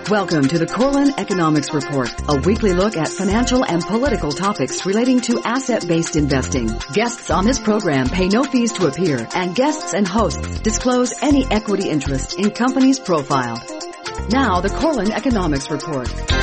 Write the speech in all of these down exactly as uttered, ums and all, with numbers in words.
Welcome to the Corlin Economics Report, a weekly look at financial and political topics relating to asset-based investing. Guests on this program pay no fees to appear, and guests and hosts disclose any equity interest in companies profiled. Now, the Corlin Economics Report.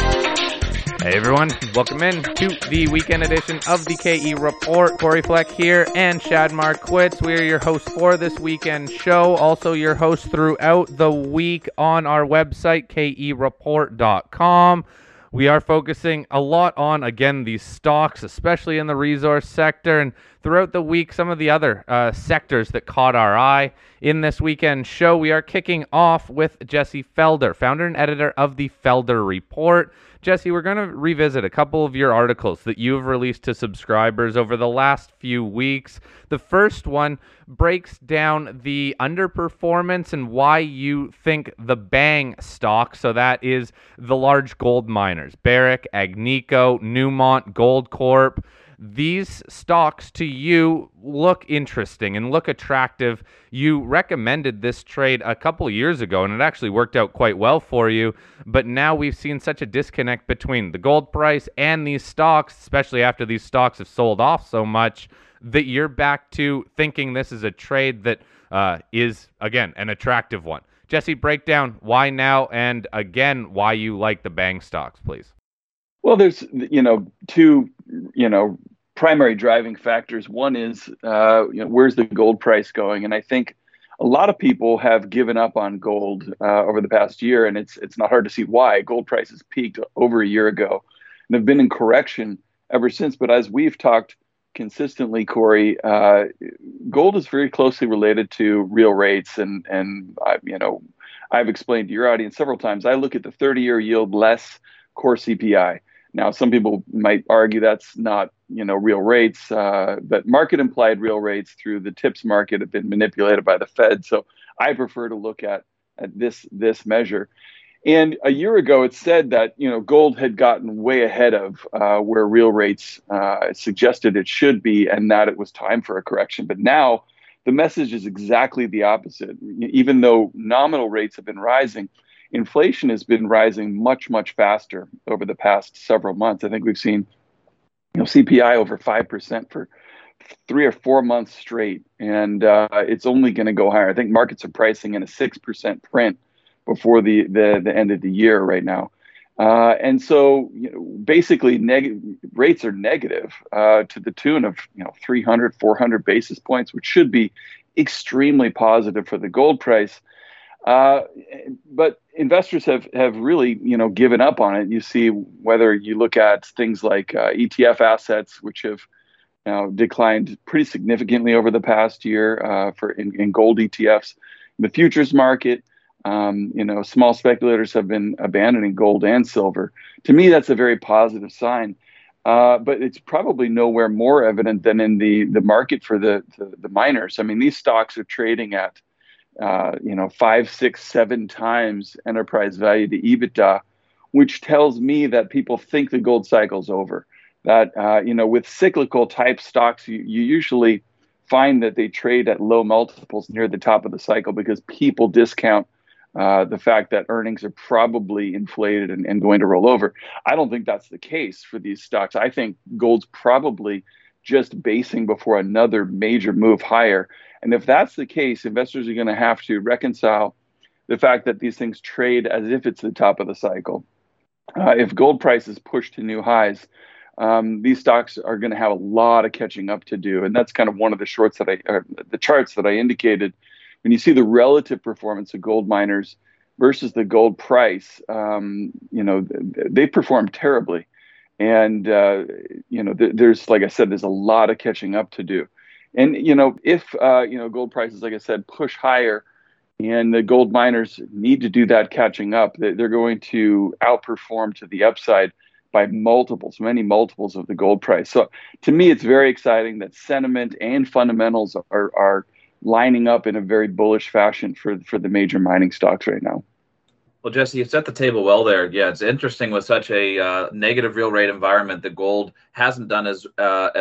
Hey everyone, welcome in to the weekend edition of the K E Report. Corey Fleck here and Shad Marquitz. We are your hosts for this weekend show. Also your hosts throughout the week on our website, K E report dot com. We are focusing a lot on, again, these stocks, especially in the resource sector, and throughout the week, some of the other uh, sectors that caught our eye. In this weekend show, we are kicking off with Jesse Felder, founder and editor of the Felder Report. Jesse, we're going to revisit a couple of your articles that you've released to subscribers over the last few weeks. The first one breaks down the underperformance and why you think the Bang stock, so that is the large gold miners, Barrick, Agnico, Newmont, Goldcorp, these stocks to you look interesting and look attractive. You recommended this trade a couple of years ago, and it actually worked out quite well for you. But now we've seen such a disconnect between the gold price and these stocks, especially after these stocks have sold off so much, that you're back to thinking this is a trade that uh, is, again, an attractive one. Jesse, break down why now and, again, why you like the Bang stocks, please. Well, there's, you know, two, you know, primary driving factors. One is, uh, you know, where's the gold price going? And I think a lot of people have given up on gold uh, over the past year, and it's it's not hard to see why. Gold prices peaked over a year ago and have been in correction ever since. But as we've talked consistently, Corey, uh, gold is very closely related to real rates. And, and uh, you know, I've explained to your audience several times, I look at the thirty-year yield less core C P I. Now, some people might argue that's not, you know, real rates, uh, but market implied real rates through the TIPS market have been manipulated by the Fed. So I prefer to look at, at this this measure. And a year ago, it said that, you know, gold had gotten way ahead of uh, where real rates uh, suggested it should be, and that it was time for a correction. But now the message is exactly the opposite. Even though nominal rates have been rising, inflation has been rising much, much faster over the past several months. I think we've seen, you know, C P I over five percent for three or four months straight, and uh, it's only going to go higher. I think markets are pricing in a six percent print before the, the, the end of the year right now. Uh, and so, you know, basically neg- rates are negative uh, to the tune of, you know, three hundred, four hundred basis points, which should be extremely positive for the gold price. Uh, but investors have, have really, you know, given up on it. You see, whether you look at things like uh, E T F assets, which have you know, declined pretty significantly over the past year uh, for in, in gold E T Fs, the futures market, um, you know, small speculators have been abandoning gold and silver. To me, that's a very positive sign. Uh, but it's probably nowhere more evident than in the the market for the the, the miners. I mean, these stocks are trading at Uh, you know, five, six, seven times enterprise value to EBITDA, which tells me that people think the gold cycle's over. That, uh, you know, with cyclical type stocks, you, you usually find that they trade at low multiples near the top of the cycle because people discount uh, the fact that earnings are probably inflated and, and going to roll over. I don't think that's the case for these stocks. I think gold's probably just basing before another major move higher. And if that's the case, investors are going to have to reconcile the fact that these things trade as if it's the top of the cycle. Uh, if gold prices push to new highs, um, these stocks are going to have a lot of catching up to do. And that's kind of one of the shorts that I, or the charts that I indicated. When you see the relative performance of gold miners versus the gold price, um, you know, they perform terribly. And, uh, you know, th- there's, like I said, there's a lot of catching up to do. And, you know, if, uh, you know, gold prices, like I said, push higher and the gold miners need to do that catching up, they're going to outperform to the upside by multiples, many multiples of the gold price. So to me, it's very exciting that sentiment and fundamentals are, are lining up in a very bullish fashion for, for the major mining stocks right now. Well, Jesse, you set the table well there. Yeah, it's interesting with such a uh, negative real rate environment that gold hasn't done as uh, as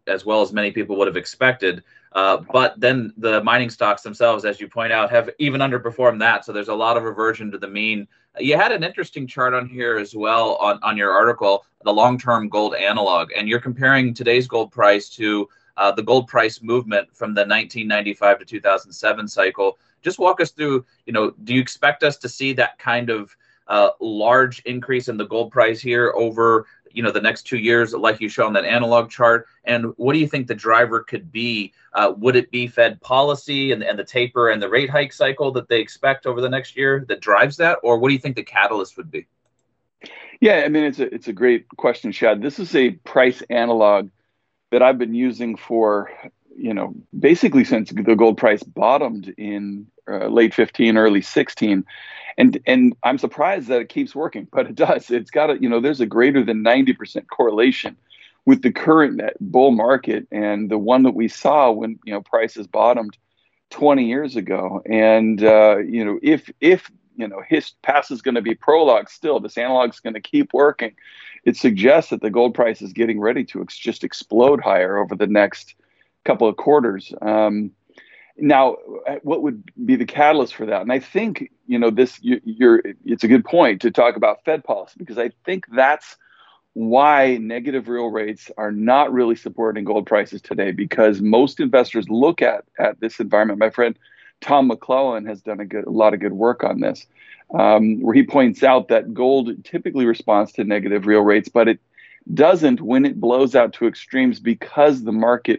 as well as many people would have expected. Uh, but then the mining stocks themselves, as you point out, have even underperformed that. So there's a lot of reversion to the mean. You had an interesting chart on here as well on, on your article, the long-term gold analog, and you're comparing today's gold price to uh, the gold price movement from the nineteen ninety-five to two thousand seven cycle. Just walk us through, you know, do you expect us to see that kind of uh, large increase in the gold price here over, you know, the next two years, like you show on that analog chart? And what do you think the driver could be? Uh, would it be Fed policy and, and the taper and the rate hike cycle that they expect over the next year that drives that? Or what do you think the catalyst would be? Yeah, I mean, it's a, it's a great question, Shad. This is a price analog that I've been using for, you know, basically since the gold price bottomed in uh, late fifteen, early sixteen. And and I'm surprised that it keeps working, but it does. It's got a, you know, there's a greater than ninety percent correlation with the current bull market and the one that we saw when, you know, prices bottomed twenty years ago. And, uh, you know, if, if, you know, his past is going to be prologue still, this analog is going to keep working. It suggests that the gold price is getting ready to ex- just explode higher over the next couple of quarters. Um, Now, what would be the catalyst for that? And I think, you know, this you, you're it's a good point to talk about Fed policy, because I think that's why negative real rates are not really supporting gold prices today, because most investors look at at this environment. My friend Tom McClellan has done a, good, a lot of good work on this, um, where he points out that gold typically responds to negative real rates, but it doesn't when it blows out to extremes, because the market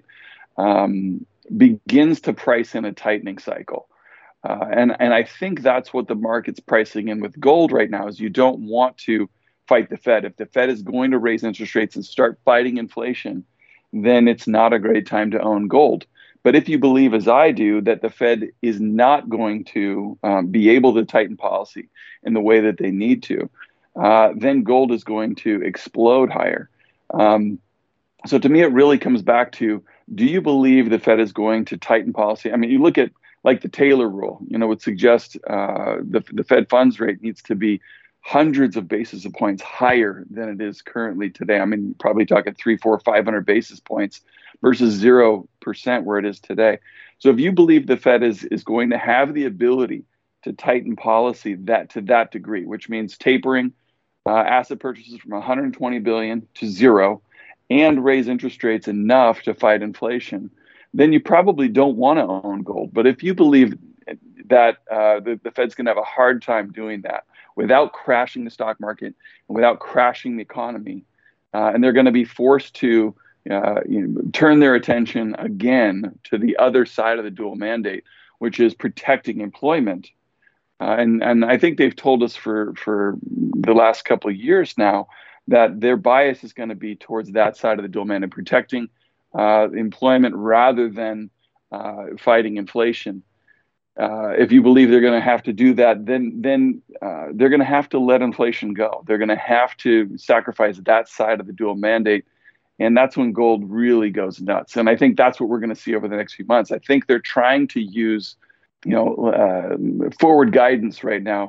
um, begins to price in a tightening cycle. Uh, and, and I think that's what the market's pricing in with gold right now, is you don't want to fight the Fed. If the Fed is going to raise interest rates and start fighting inflation, then it's not a great time to own gold. But if you believe, as I do, that the Fed is not going to um, be able to tighten policy in the way that they need to, uh, then gold is going to explode higher. Um, so to me, it really comes back to, do you believe the Fed is going to tighten policy? I mean, you look at like the Taylor rule, you know, would suggest uh, the, the Fed funds rate needs to be hundreds of basis points higher than it is currently today. I mean, probably talking three, four, five hundred basis points versus zero percent where it is today. So if you believe the Fed is is going to have the ability to tighten policy that to that degree, which means tapering uh, asset purchases from one hundred twenty billion dollars to zero, and raise interest rates enough to fight inflation, then you probably don't want to own gold. But if you believe that uh, the, the Fed's going to have a hard time doing that without crashing the stock market and without crashing the economy, uh, and they're going to be forced to uh, you know, turn their attention again to the other side of the dual mandate, which is protecting employment. Uh, and, and I think they've told us for, for the last couple of years now that their bias is going to be towards that side of the dual mandate, protecting uh, employment rather than uh, fighting inflation. Uh, if you believe they're going to have to do that, then then uh, they're going to have to let inflation go. They're going to have to sacrifice that side of the dual mandate, and that's when gold really goes nuts. And I think that's what we're going to see over the next few months. I think they're trying to use, you know, uh, forward guidance right now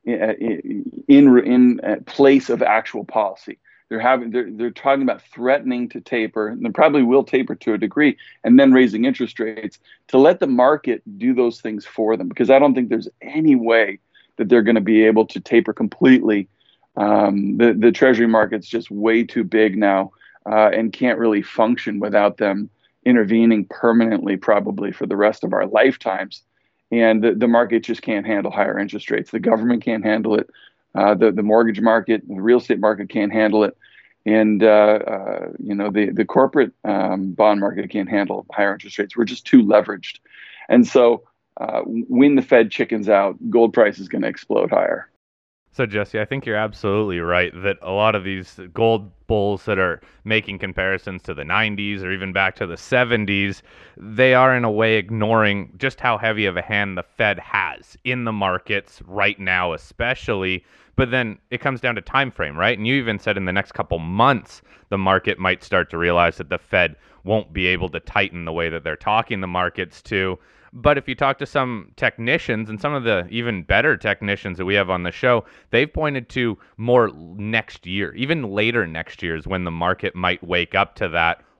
in in, in place of actual policy. They're having they're they're talking about threatening to taper, and they probably will taper to a degree, and then raising interest rates to let the market do those things for them. Because I don't think there's any way that they're going to be able to taper completely. Um, the the Treasury market's just way too big now, uh, and can't really function without them intervening permanently, probably for the rest of our lifetimes. And the, the market just can't handle higher interest rates. The government can't handle it. Uh, the, the mortgage market, the real estate market can't handle it. And, uh, uh, you know, the, the corporate um, bond market can't handle higher interest rates. We're just too leveraged. And so uh, when the Fed chickens out, gold price is going to explode higher. So, Jesse, I think you're absolutely right that a lot of these gold bulls that are making comparisons to the nineties or even back to the seventies, they are in a way ignoring just how heavy of a hand the Fed has in the markets right now, especially. But then it comes down to time frame, right? And you even said in the next couple months, the market might start to realize that the Fed won't be able to tighten the way that they're talking the markets to. But if you talk to some technicians, and some of the even better technicians that we have on the show, they've pointed to more next year, even later next year is when the market might wake up to that.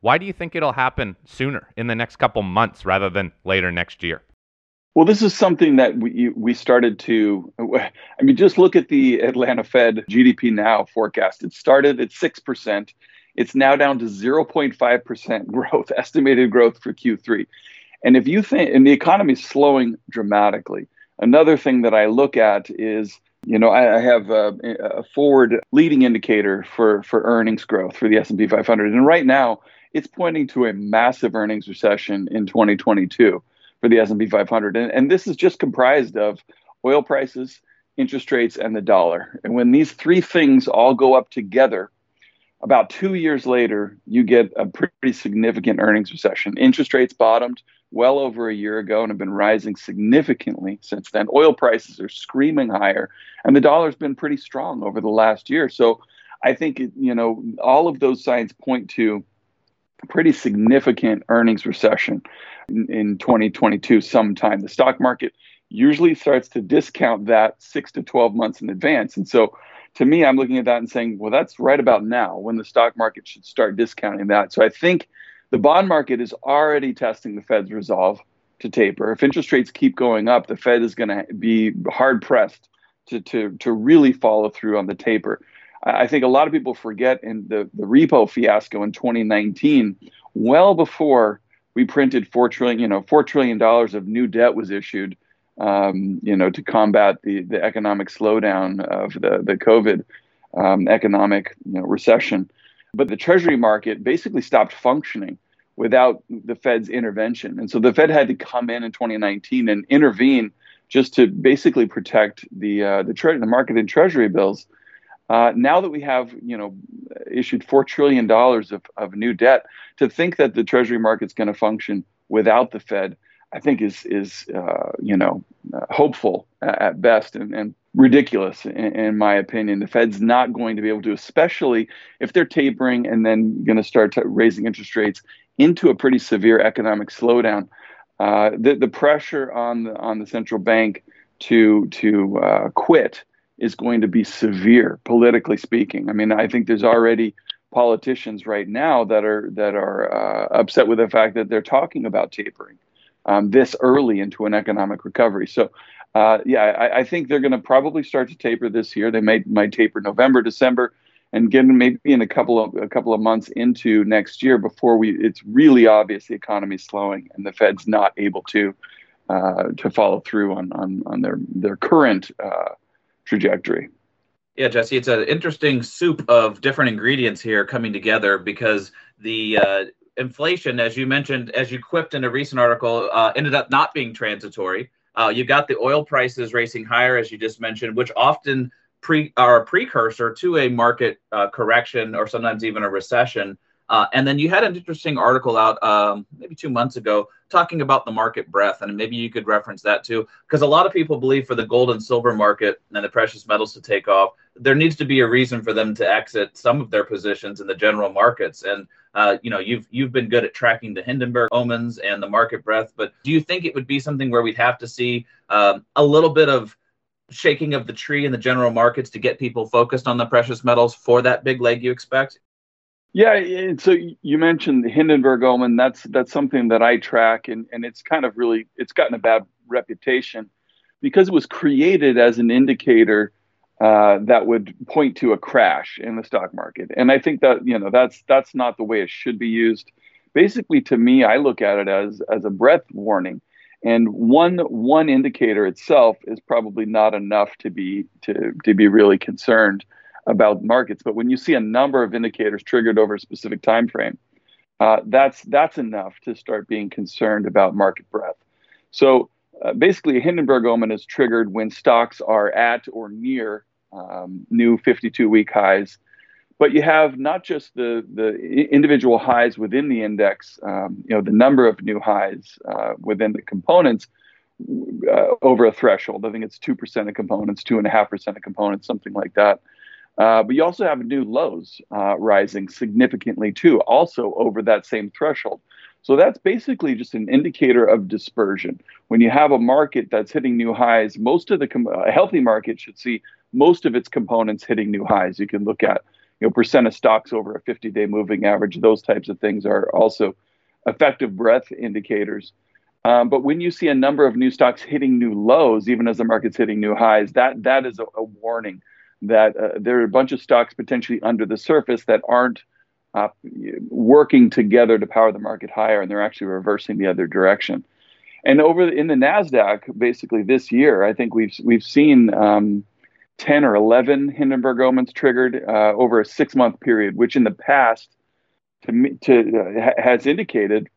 Why do you think it'll happen sooner, in the next couple months rather than later next year? Well, this is something that we we started to, I mean, just look at the Atlanta Fed G D P Now forecast. It started at six percent. It's now down to zero point five percent growth, estimated growth for Q three. And if you think, and the economy is slowing dramatically. Another thing that I look at is, you know, I, I have a, a forward leading indicator for, for earnings growth for the S and P five hundred. And right now, it's pointing to a massive earnings recession in twenty twenty-two. For the S and P five hundred. And, and this is just comprised of oil prices, interest rates, and the dollar. And when these three things all go up together, about two years later, you get a pretty significant earnings recession. Interest rates bottomed well over a year ago and have been rising significantly since then. Oil prices are screaming higher, and the dollar's been pretty strong over the last year. So I think, you know, all of those signs point to a pretty significant earnings recession in, in twenty twenty-two sometime. The stock market usually starts to discount that six to twelve months in advance. And so to me, I'm looking at that and saying, well, that's right about now when the stock market should start discounting that. So I think the bond market is already testing the Fed's resolve to taper. If interest rates keep going up, the Fed is going to be hard pressed to, to, to really follow through on the taper. I think a lot of people forget in the, the repo fiasco in twenty nineteen, well before we printed four trillion, you know, four trillion dollars of new debt was issued, um, you know, to combat the, the economic slowdown of the, the COVID um, economic you know, recession. But the Treasury market basically stopped functioning without the Fed's intervention. And so the Fed had to come in in twenty nineteen and intervene just to basically protect the uh, the, tre- the market in Treasury bills. Uh, now that we have, you know, issued four trillion dollars of, of new debt, to think that the Treasury market's going to function without the Fed, I think is, is uh, you know, uh, hopeful at, at best and, and ridiculous, in, in my opinion. The Fed's not going to be able to, especially if they're tapering and then going to start t- raising interest rates into a pretty severe economic slowdown. Uh, the, the pressure on the, on the central bank to, to uh, quit is going to be severe, politically speaking. I mean, I think there's already politicians right now that are that are uh, upset with the fact that they're talking about tapering um, this early into an economic recovery. So, uh, yeah, I, I think they're going to probably start to taper this year. They might might taper November, December, and get maybe in a couple of a couple of months into next year before we it's really obvious the economy's slowing and the Fed's not able to uh, to follow through on on on their their current Uh, trajectory. Yeah, Jesse, it's an interesting soup of different ingredients here coming together because the uh, inflation, as you mentioned, as you quipped in a recent article, uh, ended up not being transitory. Uh, you got the oil prices racing higher, as you just mentioned, which often pre are a precursor to a market uh, correction or sometimes even a recession. Uh, and then you had an interesting article out um, maybe two months ago talking about the market breadth, and maybe you could reference that too, because a lot of people believe for the gold and silver market and the precious metals to take off, there needs to be a reason for them to exit some of their positions in the general markets. And uh, you know, you've you've been good at tracking the Hindenburg omens and the market breadth, but do you think it would be something where we'd have to see um, a little bit of shaking of the tree in the general markets to get people focused on the precious metals for that big leg you expect? Yeah, so you mentioned the Hindenburg omen. That's that's something that I track, and, and it's kind of really, it's gotten a bad reputation because it was created as an indicator uh, that would point to a crash in the stock market. And I think that, you know, that's that's not the way it should be used. Basically, to me, I look at it as as a breadth warning. And one one indicator itself is probably not enough to be to to be really concerned about markets. But when you see a number of indicators triggered over a specific time frame, uh, that's that's enough to start being concerned about market breadth. So uh, basically, a Hindenburg omen is triggered when stocks are at or near um, new fifty-two week highs. But you have not just the the individual highs within the index, um, you know, the number of new highs uh, within the components uh, over a threshold. I think it's two percent of components, two point five percent of components, something like that. Uh, but you also have new lows uh, rising significantly too, also over that same threshold. So that's basically just an indicator of dispersion. When you have a market that's hitting new highs, most of the com- a healthy market should see most of its components hitting new highs. You can look at, you know, percent of stocks over a fifty-day moving average. Those types of things are also effective breadth indicators. Um, but when you see a number of new stocks hitting new lows, even as the market's hitting new highs, that that is a, a warning that uh, there are a bunch of stocks potentially under the surface that aren't uh, working together to power the market higher, and they're actually reversing the other direction. And over in the NASDAQ, basically this year, I think we've we've seen um, ten or eleven Hindenburg omens triggered uh, over a six-month period, which in the past to, to uh, has indicated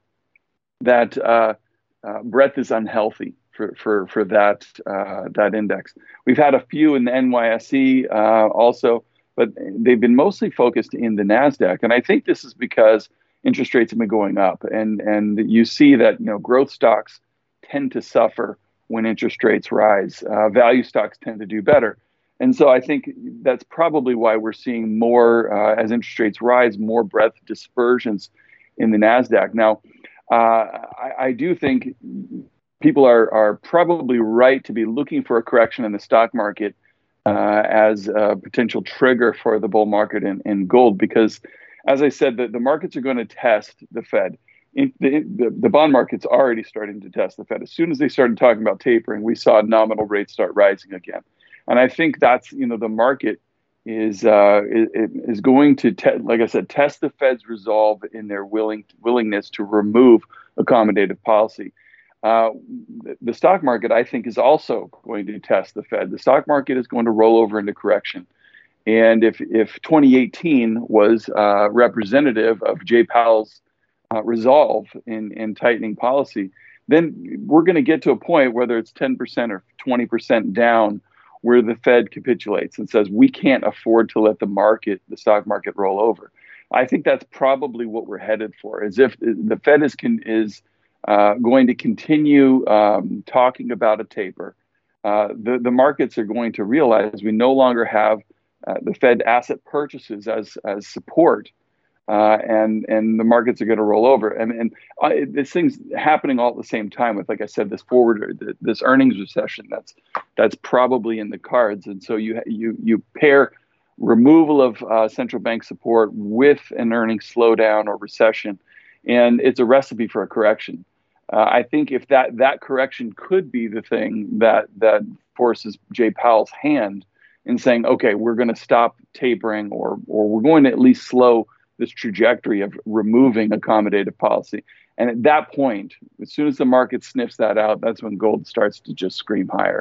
that uh, uh, breadth is unhealthy for for for that uh, that index. We've had a few in the N Y S E uh, also, but they've been mostly focused in the NASDAQ, and I think this is because interest rates have been going up, and and you see that you know growth stocks tend to suffer when interest rates rise. Uh, value stocks tend to do better. And so I think that's probably why we're seeing more, uh, as interest rates rise, more breadth dispersions in the NASDAQ. Now, uh, I, I do think people are, are probably right to be looking for a correction in the stock market uh, as a potential trigger for the bull market in, in gold, because, as I said, the, the markets are going to test the Fed. In the, the, the bond market's already starting to test the Fed. As soon as they started talking about tapering, we saw nominal rates start rising again. And I think that's, you know, the market is uh, is, is going to, te- like I said, test the Fed's resolve in their willing willingness to remove accommodative policy. Uh, the, the stock market, I think, is also going to test the Fed. The stock market is going to roll over into correction. And if, if twenty eighteen was uh, representative of Jay Powell's Uh, resolve in, in tightening policy, then we're going to get to a point, whether it's ten percent or twenty percent down, where the Fed capitulates and says, we can't afford to let the market, the stock market, roll over. I think that's probably what we're headed for, as if the Fed is, can, is uh, going to continue um, talking about a taper. Uh, the, the markets are going to realize we no longer have uh, the Fed asset purchases as, as support. Uh, and and the markets are going to roll over, and and uh, this thing's happening all at the same time. With, like I said, this forward, this earnings recession that's that's probably in the cards. And so you you you pair removal of uh, central bank support with an earnings slowdown or recession, and it's a recipe for a correction. Uh, I think if that that correction could be the thing that that forces Jay Powell's hand in saying, okay, we're going to stop tapering, or or we're going to at least slow this trajectory of removing accommodative policy. And at that point, as soon as the market sniffs that out, that's when gold starts to just scream higher.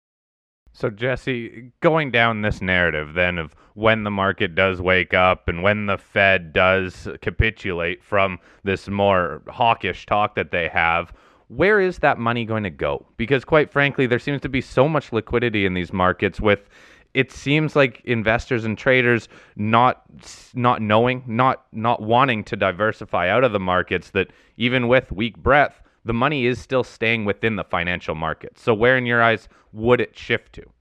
So, Jesse, going down this narrative then of when the market does wake up and when the Fed does capitulate from this more hawkish talk that they have, where is that money going to go? Because quite frankly, there seems to be so much liquidity in these markets, with it seems like investors and traders not not knowing, not not wanting to diversify out of the markets, that even with weak breadth, the money is still staying within the financial markets. So where in your eyes would it shift to?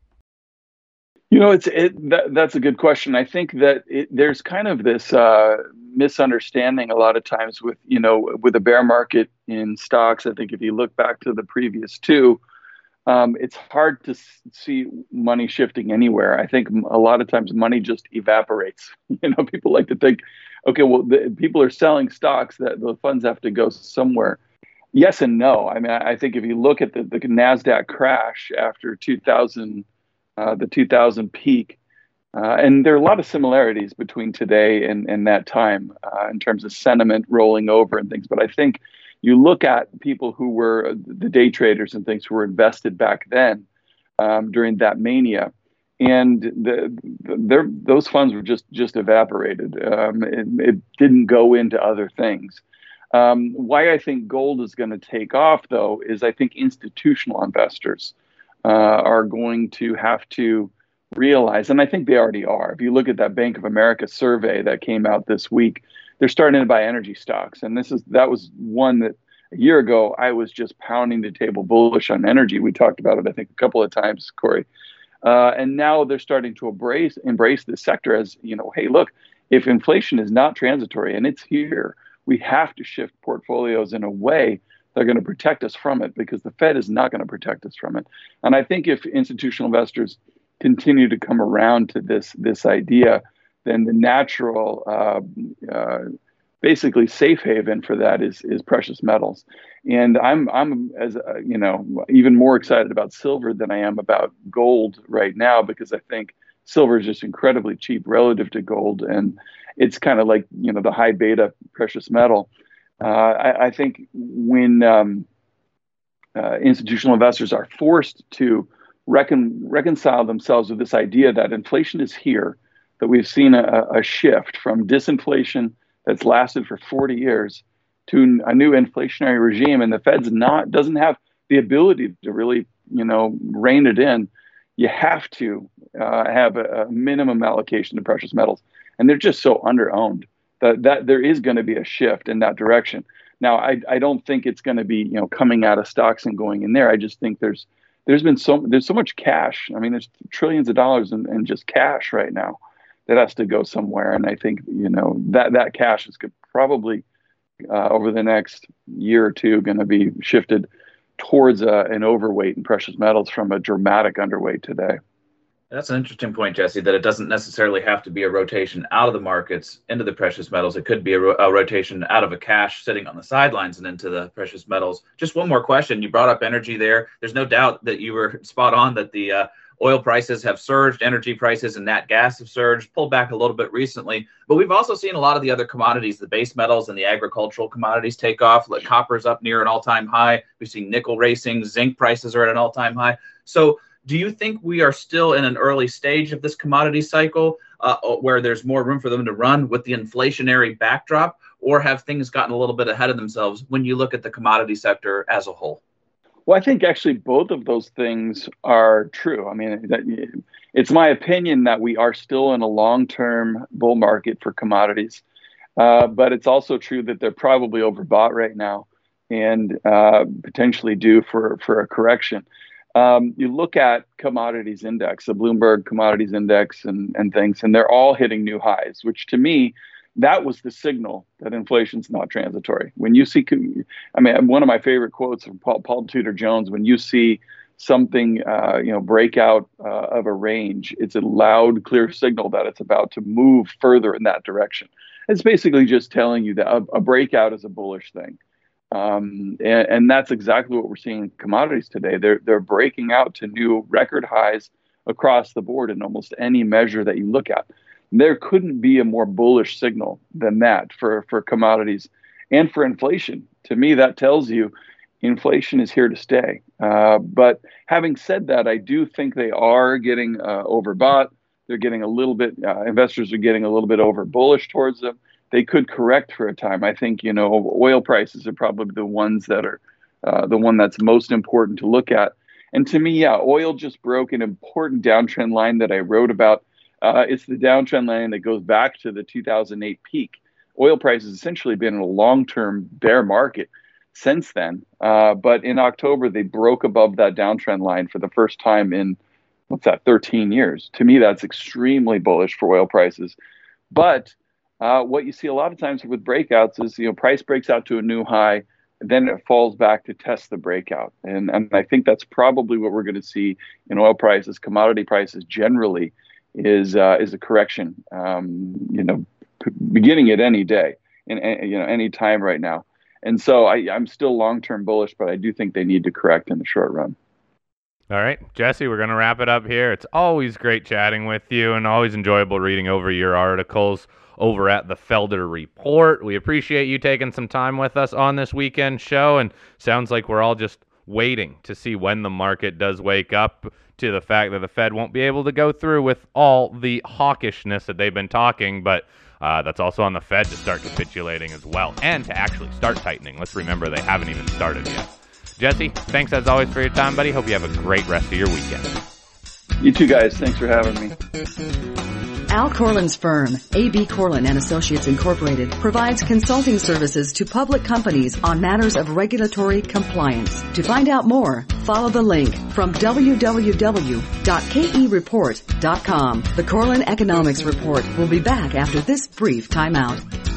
You know, it's it, that, that's a good question. I think that it, there's kind of this uh, misunderstanding a lot of times with, you know, with a bear market in stocks. I think if you look back to the previous two, Um, it's hard to see money shifting anywhere. I think a lot of times money just evaporates. You know, people like to think, okay, well, the, people are selling stocks, that the funds have to go somewhere. Yes and no. I mean, I think if you look at the, the NASDAQ crash after two thousand, uh, the two thousand peak, uh, and there are a lot of similarities between today and, and that time uh, in terms of sentiment rolling over and things. But I think you look at people who were the day traders and things who were invested back then um, during that mania, and the, the, those funds were just just evaporated. Um, it, it didn't go into other things. Um, why I think gold is going to take off, though, is I think institutional investors uh, are going to have to realize, and I think they already are. If you look at that Bank of America survey that came out this week, they're starting to buy energy stocks. And this is that was one that a year ago I was just pounding the table bullish on energy. We talked about it, I think, a couple of times, Corey. Uh, and now they're starting to embrace embrace this sector as, you know, hey, look, if inflation is not transitory and it's here, we have to shift portfolios in a way that are going to protect us from it, because the Fed is not going to protect us from it. And I think if institutional investors continue to come around to this this idea then the natural, uh, uh, basically safe haven for that is is precious metals. And I'm I'm as uh, you know even more excited about silver than I am about gold right now, because I think silver is just incredibly cheap relative to gold, and it's kind of like you know the high beta precious metal. Uh, I, I think when um, uh, institutional investors are forced to recon reconcile themselves with this idea that inflation is here, that we've seen a, a shift from disinflation that's lasted for forty years to a new inflationary regime, and the Fed's not doesn't have the ability to really, you know, rein it in. You have to uh, have a, a minimum allocation to precious metals, and they're just so under-owned that that there is going to be a shift in that direction. Now, I I don't think it's going to be you know coming out of stocks and going in there. I just think there's there's been so there's so much cash. I mean, there's trillions of dollars in, in just cash right now that has to go somewhere, and I think you know that that cash is probably uh, over the next year or two going to be shifted towards uh, an overweight in precious metals from a dramatic underweight today. That's an interesting point, Jesse, that it doesn't necessarily have to be a rotation out of the markets into the precious metals. It could be a, ro a rotation out of a cash sitting on the sidelines and into the precious metals. Just one more question. You brought up energy there. There's no doubt that you were spot on that the uh, oil prices have surged, energy prices and nat gas have surged, pulled back a little bit recently. But we've also seen a lot of the other commodities, the base metals and the agricultural commodities take off. Like copper's up near an all-time high. We've seen nickel racing, zinc prices are at an all-time high. So do you think we are still in an early stage of this commodity cycle uh, where there's more room for them to run with the inflationary backdrop, or have things gotten a little bit ahead of themselves when you look at the commodity sector as a whole? Well, I think actually both of those things are true. I mean, it's my opinion that we are still in a long-term bull market for commodities, uh, but it's also true that they're probably overbought right now and uh, potentially due for, for a correction. Um, you look at commodities index, the Bloomberg commodities index and, and things, and they're all hitting new highs, which to me, that was the signal that inflation's not transitory. When you see, I mean, one of my favorite quotes from Paul, Paul Tudor Jones, when you see something, uh, you know, break out uh, of a range, it's a loud, clear signal that it's about to move further in that direction. It's basically just telling you that a, a breakout is a bullish thing. Um, and, and that's exactly what we're seeing in commodities today. They're, they're breaking out to new record highs across the board in almost any measure that you look at. There couldn't be a more bullish signal than that for, for commodities and for inflation. To me, that tells you inflation is here to stay. Uh, but having said that, I do think they are getting uh, overbought. They're getting a little bit, uh, investors are getting a little bit over bullish towards them. They could correct for a time. I think, you know, oil prices are probably the ones that are uh, the one that's most important to look at. And to me, yeah, oil just broke an important downtrend line that I wrote about. Uh, it's the downtrend line that goes back to the two thousand eight peak. Oil prices essentially been in a long-term bear market since then. Uh, but in October, they broke above that downtrend line for the first time in, what's that, thirteen years. To me, that's extremely bullish for oil prices. But uh, what you see a lot of times with breakouts is, you know, price breaks out to a new high, then it falls back to test the breakout. And, and I think that's probably what we're going to see in oil prices, commodity prices generally, is uh, is a correction, um, you know, beginning at any day, in you know any time right now. And so I, I'm still long-term bullish, but I do think they need to correct in the short run. All right, Jesse, we're going to wrap it up here. It's always great chatting with you and always enjoyable reading over your articles over at the Felder Report. We appreciate you taking some time with us on this weekend show, and sounds like we're all just waiting to see when the market does wake up to the fact that the Fed won't be able to go through with all the hawkishness that they've been talking, but uh, that's also on the Fed to start capitulating as well and to actually start tightening. Let's remember they haven't even started yet. Jesse, thanks as always for your time, buddy. Hope you have a great rest of your weekend. You too, guys. Thanks for having me. Al Corlin's firm, A B Corlin and Associates Incorporated, provides consulting services to public companies on matters of regulatory compliance. To find out more, follow the link from w w w dot k e report dot com. The Corlin Economics Report will be back after this brief timeout.